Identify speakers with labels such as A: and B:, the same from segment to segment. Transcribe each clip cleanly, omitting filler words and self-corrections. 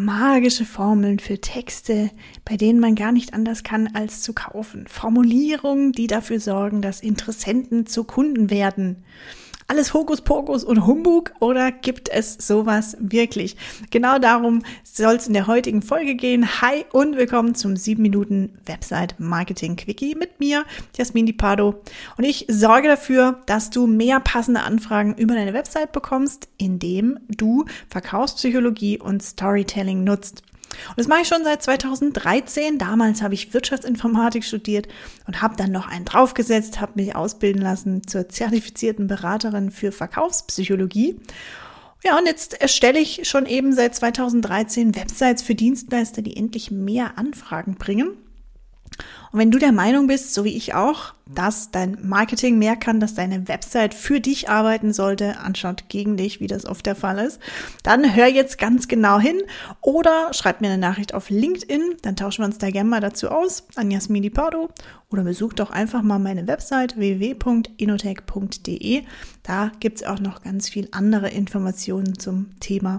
A: magische Formeln für Texte, bei denen man gar nicht anders kann, als zu kaufen. Formulierungen, die dafür sorgen, dass Interessenten zu Kunden werden. Alles Hokuspokus und Humbug oder gibt es sowas wirklich? Genau darum soll es in der heutigen Folge gehen. Hi und willkommen zum 7 Minuten Website Marketing Quickie mit mir, Jasmin Di Pardo. Und ich sorge dafür, dass du mehr passende Anfragen über deine Website bekommst, indem du Verkaufspsychologie und Storytelling nutzt. Und das mache ich schon seit 2013. Damals habe ich Wirtschaftsinformatik studiert und habe dann noch einen draufgesetzt, habe mich ausbilden lassen zur zertifizierten Beraterin für Verkaufspsychologie. Ja, und jetzt erstelle ich schon eben seit 2013 Websites für Dienstleister, die endlich mehr Anfragen bringen. Und wenn du der Meinung bist, so wie ich auch, dass dein Marketing mehr kann, dass deine Website für dich arbeiten sollte, anstatt gegen dich, wie das oft der Fall ist, dann hör jetzt ganz genau hin oder schreib mir eine Nachricht auf LinkedIn, dann tauschen wir uns da gerne mal dazu aus, an Jasmin Di Pardo, oder besuch doch einfach mal meine Website www.inotech.de. Da gibt's auch noch ganz viel andere Informationen zum Thema.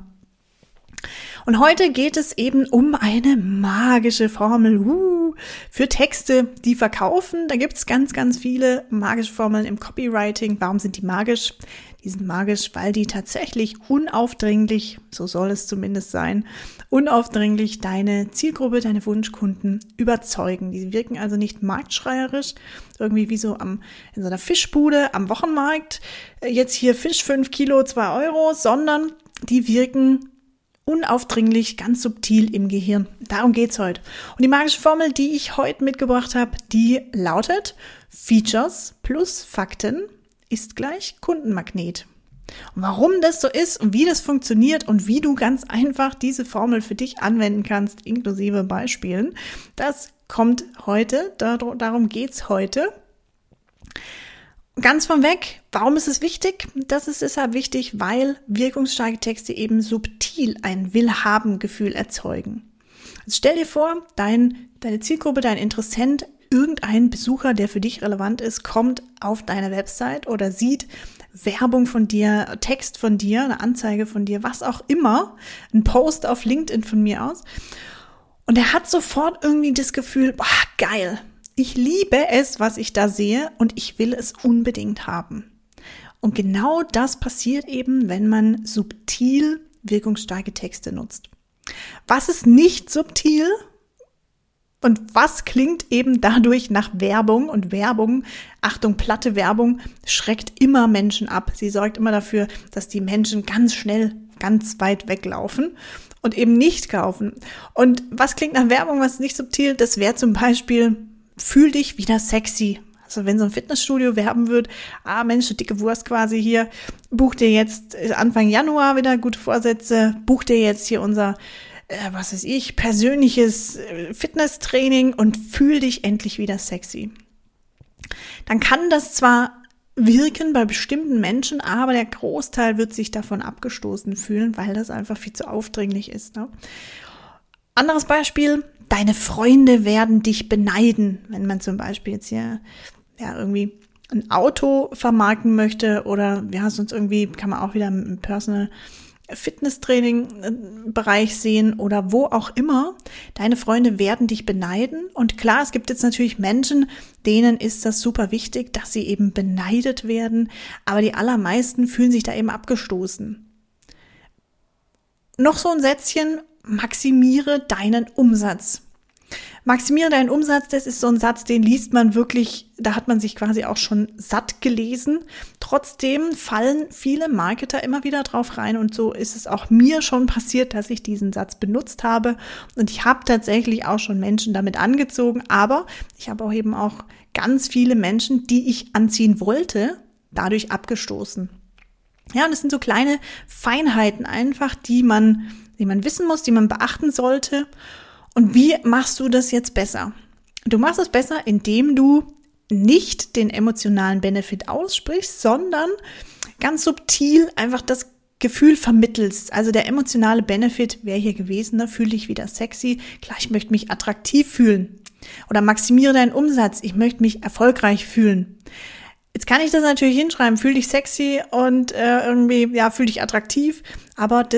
A: Und heute geht es eben um eine magische Formel für Texte, die verkaufen. Da gibt es ganz, ganz viele magische Formeln im Copywriting. Warum sind die magisch? Die sind magisch, weil die tatsächlich unaufdringlich, so soll es zumindest sein, unaufdringlich deine Zielgruppe, deine Wunschkunden überzeugen. Die wirken also nicht marktschreierisch, irgendwie wie so in so einer Fischbude am Wochenmarkt. Jetzt hier Fisch 5 Kilo, 2 €, sondern die wirken unaufdringlich, ganz subtil im Gehirn. Darum geht's heute. Und die magische Formel, die ich heute mitgebracht habe, die lautet: Features plus Fakten ist gleich Kundenmagnet. Und warum das so ist und wie das funktioniert und wie du ganz einfach diese Formel für dich anwenden kannst, inklusive Beispielen, das kommt heute, darum geht's heute. Ganz von weg, warum ist es wichtig? Das ist deshalb wichtig, weil wirkungsstarke Texte eben subtil ein Willhaben-Gefühl erzeugen. Also stell dir vor, deine Zielgruppe, dein Interessent, irgendein Besucher, der für dich relevant ist, kommt auf deine Website oder sieht Werbung von dir, Text von dir, eine Anzeige von dir, was auch immer, ein Post auf LinkedIn von mir aus. Und er hat sofort irgendwie das Gefühl, boah, geil. Ich liebe es, was ich da sehe und ich will es unbedingt haben. Und genau das passiert eben, wenn man subtil wirkungsstarke Texte nutzt. Was ist nicht subtil und was klingt eben dadurch nach Werbung? Und Werbung, Achtung, platte Werbung, schreckt immer Menschen ab. Sie sorgt immer dafür, dass die Menschen ganz schnell, ganz weit weglaufen und eben nicht kaufen. Und was klingt nach Werbung, was ist nicht subtil? Das wäre zum Beispiel: Fühl dich wieder sexy. Also wenn so ein Fitnessstudio werben wird, Mensch, dicke Wurst quasi hier, buch dir jetzt Anfang Januar wieder gute Vorsätze, buch dir jetzt hier unser, persönliches Fitnesstraining und fühl dich endlich wieder sexy. Dann kann das zwar wirken bei bestimmten Menschen, aber der Großteil wird sich davon abgestoßen fühlen, weil das einfach viel zu aufdringlich ist, ne? Anderes Beispiel: Deine Freunde werden dich beneiden, wenn man zum Beispiel jetzt hier irgendwie ein Auto vermarkten möchte oder sonst irgendwie kann man auch wieder im Personal Fitness Training Bereich sehen oder wo auch immer. Deine Freunde werden dich beneiden. Und klar, es gibt jetzt natürlich Menschen, denen ist das super wichtig, dass sie eben beneidet werden, aber die allermeisten fühlen sich da eben abgestoßen. Noch so ein Sätzchen: Maximiere deinen Umsatz. Maximiere deinen Umsatz, das ist so ein Satz, den liest man wirklich, da hat man sich quasi auch schon satt gelesen. Trotzdem fallen viele Marketer immer wieder drauf rein und so ist es auch mir schon passiert, dass ich diesen Satz benutzt habe und ich habe tatsächlich auch schon Menschen damit angezogen, aber ich habe auch eben auch ganz viele Menschen, die ich anziehen wollte, dadurch abgestoßen. Ja, und das sind so kleine Feinheiten einfach, die man wissen muss, die man beachten sollte. Und wie machst du das jetzt besser? Du machst es besser, indem du nicht den emotionalen Benefit aussprichst, sondern ganz subtil einfach das Gefühl vermittelst. Also der emotionale Benefit wäre hier gewesen: Fühl dich wieder sexy, klar, ich möchte mich attraktiv fühlen. Oder maximiere deinen Umsatz, ich möchte mich erfolgreich fühlen. Jetzt kann ich das natürlich hinschreiben: Fühl dich sexy und fühl dich attraktiv, aber das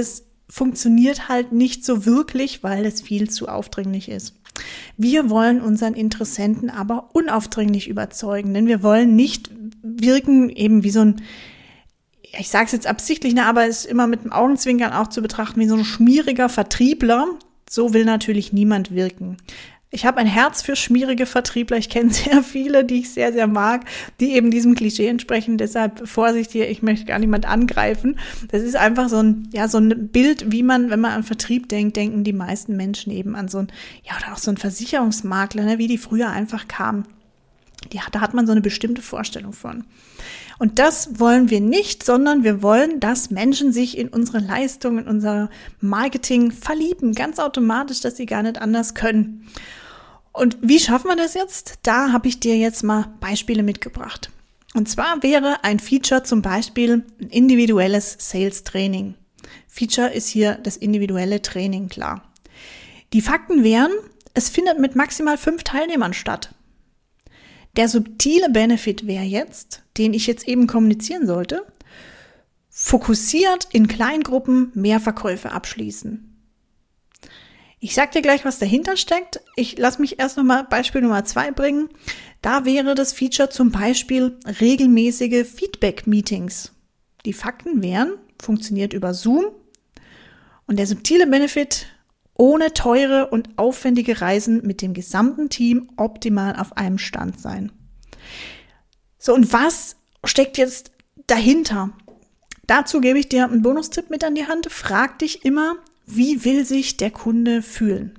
A: funktioniert halt nicht so wirklich, weil es viel zu aufdringlich ist. Wir wollen unseren Interessenten aber unaufdringlich überzeugen, denn wir wollen nicht wirken eben wie so ein, ich sage es jetzt absichtlich, aber es ist immer mit dem Augenzwinkern auch zu betrachten, wie so ein schmieriger Vertriebler. So will natürlich niemand wirken. Ich habe ein Herz für schmierige Vertriebler. Ich kenne sehr viele, die ich sehr, sehr mag, die eben diesem Klischee entsprechen. Deshalb Vorsicht hier, ich möchte gar niemand angreifen. Das ist einfach so ein Bild, wie man, wenn man an Vertrieb denkt, denken die meisten Menschen eben an so ein, oder auch so ein Versicherungsmakler, ne, wie die früher einfach kamen. Da hat man so eine bestimmte Vorstellung von. Und das wollen wir nicht, sondern wir wollen, dass Menschen sich in unsere Leistung, in unser Marketing verlieben, ganz automatisch, dass sie gar nicht anders können. Und wie schaffen wir das jetzt? Da habe ich dir jetzt mal Beispiele mitgebracht. Und zwar wäre ein Feature zum Beispiel ein individuelles Sales-Training. Feature ist hier das individuelle Training, klar. Die Fakten wären, es findet mit maximal 5 Teilnehmern statt. Der subtile Benefit wäre jetzt, den ich jetzt eben kommunizieren sollte, fokussiert in Kleingruppen mehr Verkäufe abschließen. Ich sag dir gleich, was dahinter steckt. Ich lasse mich erst nochmal Beispiel Nummer 2 bringen. Da wäre das Feature zum Beispiel regelmäßige Feedback-Meetings. Die Fakten wären, funktioniert über Zoom und der subtile Benefit, ohne teure und aufwendige Reisen mit dem gesamten Team optimal auf einem Stand sein. So, und was steckt jetzt dahinter? Dazu gebe ich dir einen Bonustipp mit an die Hand. Frag dich immer, wie will sich der Kunde fühlen?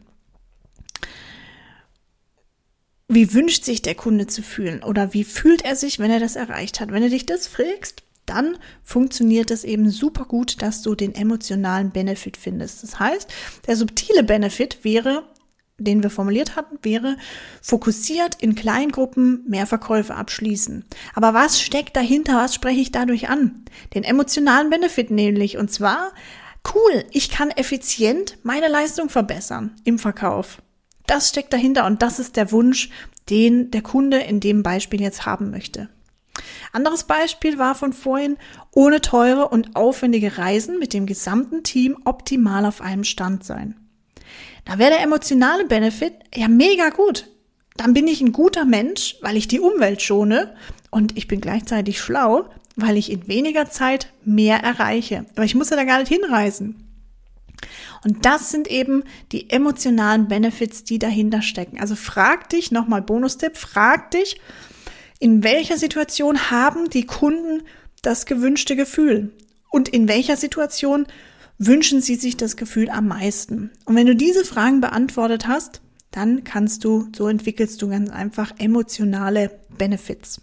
A: Wie wünscht sich der Kunde zu fühlen? Oder wie fühlt er sich, wenn er das erreicht hat? Wenn du dich das fragst, dann funktioniert es eben super gut, dass du den emotionalen Benefit findest. Das heißt, der subtile Benefit wäre, den wir formuliert hatten, wäre fokussiert in Kleingruppen mehr Verkäufe abschließen. Aber was steckt dahinter? Was spreche ich dadurch an? Den emotionalen Benefit nämlich. Und zwar, cool, ich kann effizient meine Leistung verbessern im Verkauf. Das steckt dahinter und das ist der Wunsch, den der Kunde in dem Beispiel jetzt haben möchte. Anderes Beispiel war von vorhin, ohne teure und aufwendige Reisen mit dem gesamten Team optimal auf einem Stand sein. Da wäre der emotionale Benefit ja mega gut. Dann bin ich ein guter Mensch, weil ich die Umwelt schone und ich bin gleichzeitig schlau, weil ich in weniger Zeit mehr erreiche. Aber ich muss ja da gar nicht hinreisen. Und das sind eben die emotionalen Benefits, die dahinter stecken. Also frag dich, nochmal Bonustipp, frag dich, in welcher Situation haben die Kunden das gewünschte Gefühl? Und in welcher Situation wünschen sie sich das Gefühl am meisten? Und wenn du diese Fragen beantwortet hast, dann so entwickelst du ganz einfach emotionale Benefits.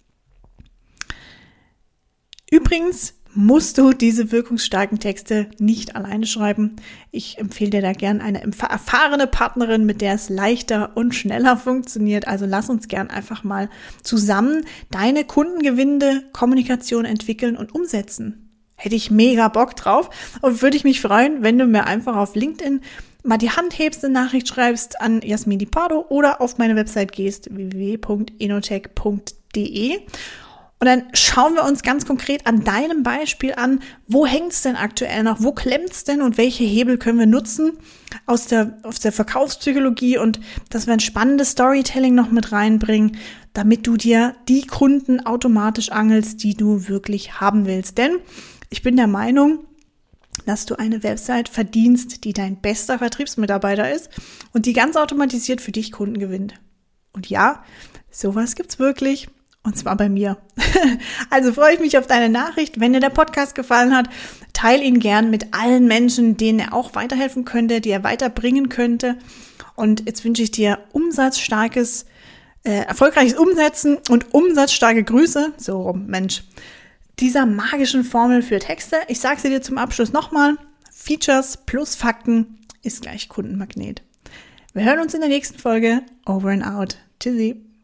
A: Übrigens musst du diese wirkungsstarken Texte nicht alleine schreiben. Ich empfehle dir da gern eine erfahrene Partnerin, mit der es leichter und schneller funktioniert. Also lass uns gern einfach mal zusammen deine kundengewinnende Kommunikation entwickeln und umsetzen. Hätte ich mega Bock drauf und würde ich mich freuen, wenn du mir einfach auf LinkedIn mal die Hand hebst, eine Nachricht schreibst an Jasmin Di Pardo oder auf meine Website gehst, www.inotech.de. Und dann schauen wir uns ganz konkret an deinem Beispiel an, wo hängt's denn aktuell noch, wo klemmt's denn und welche Hebel können wir nutzen aus der Verkaufspsychologie und dass wir ein spannendes Storytelling noch mit reinbringen, damit du dir die Kunden automatisch angelst, die du wirklich haben willst. Denn ich bin der Meinung, dass du eine Website verdienst, die dein bester Vertriebsmitarbeiter ist und die ganz automatisiert für dich Kunden gewinnt. Und ja, sowas gibt's wirklich. Und zwar bei mir. Also freue ich mich auf deine Nachricht. Wenn dir der Podcast gefallen hat, teile ihn gern mit allen Menschen, denen er auch weiterhelfen könnte, die er weiterbringen könnte. Und jetzt wünsche ich dir erfolgreiches Umsetzen und umsatzstarke Grüße. So rum, Mensch. Dieser magischen Formel für Texte. Ich sage sie dir zum Abschluss nochmal. Features plus Fakten ist gleich Kundenmagnet. Wir hören uns in der nächsten Folge. Over and out. Tschüssi.